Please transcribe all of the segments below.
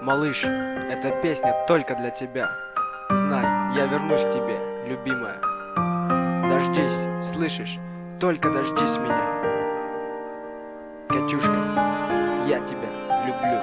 Малыш, эта песня только для тебя. Знай, я вернусь к тебе, любимая. Дождись, слышишь? Только дождись меня. Катюшка, я тебя люблю.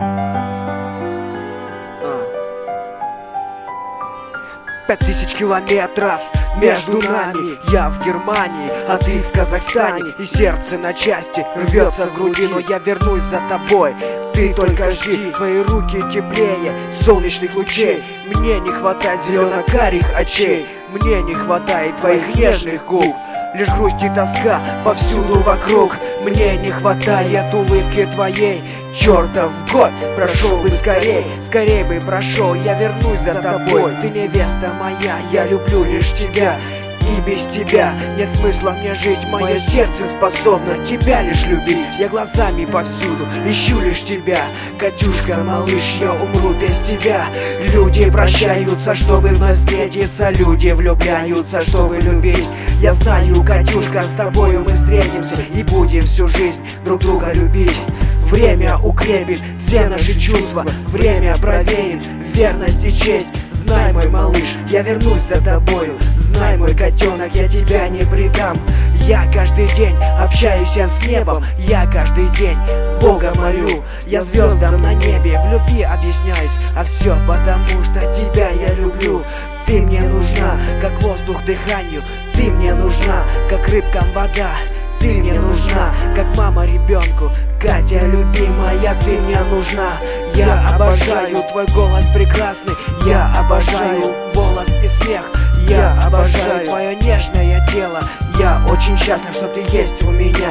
5000 километров между нами. Я в Германии, а ты в Казахстане. И сердце на части рвется в груди, но я вернусь за тобой. Ты только жди, твои руки теплее солнечных лучей. Мне не хватает зелено-карих очей, мне не хватает твоих нежных губ. Лишь грусть и тоска повсюду вокруг. Мне не хватает улыбки твоей. Чертов год прошел бы скорей, скорей бы прошел. Я вернусь за тобой, ты невеста моя, я люблю лишь тебя. И без тебя нет смысла мне жить. Мое сердце способно тебя лишь любить. Я глазами повсюду ищу лишь тебя. Катюшка, малыш, я умру без тебя. Люди прощаются, чтобы вновь встретиться. Люди влюбляются, чтобы любить. Я знаю, Катюшка, с тобою мы встретимся и будем всю жизнь друг друга любить. Время укрепит все наши чувства, время проверит верность и честь. Знай, мой малыш, я вернусь за тобою. Знай, мой котенок, я тебя не предам. Я каждый день общаюсь с небом. Я каждый день Бога молю. Я звездам на небе в любви объясняюсь. А все потому, что тебя я люблю. Ты мне нужна, как воздух дыханию. Ты мне нужна, как рыбкам вода. Ты мне нужна, как мама ребенку. Катя, любимая, ты мне нужна. Я обожаю твой голос прекрасный. Я обожаю волос и смех. Я обожаю твое нежное тело. Я очень счастлив, что ты есть у меня.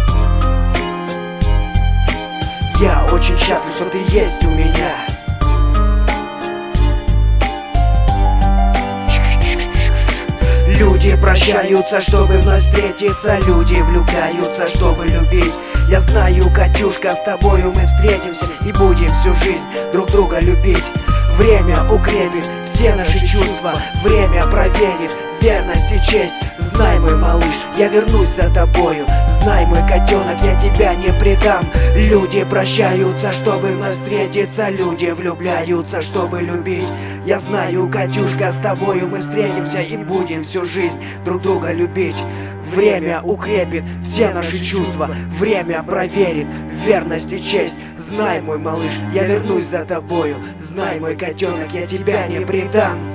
Я очень счастлив, что ты есть у меня. Люди прощаются, чтобы вновь встретиться. Люди влюбляются, чтобы любить. Я знаю, Катюшка, с тобою мы встретимся и будем всю жизнь друг друга любить. Время укрепит все наши чувства. Время проверит верность и честь. Знай, мой малыш, я вернусь за тобою. Знай, мой котенок, я тебя не предам. Люди прощаются, чтобы вновь встретиться. Люди влюбляются, чтобы любить. Я знаю, Катюшка, с тобою мы встретимся и будем всю жизнь друг друга любить. Время укрепит все наши чувства. Время проверит верность и честь. Знай, мой малыш, я вернусь за тобою. Знай, мой котенок, я тебя не предам.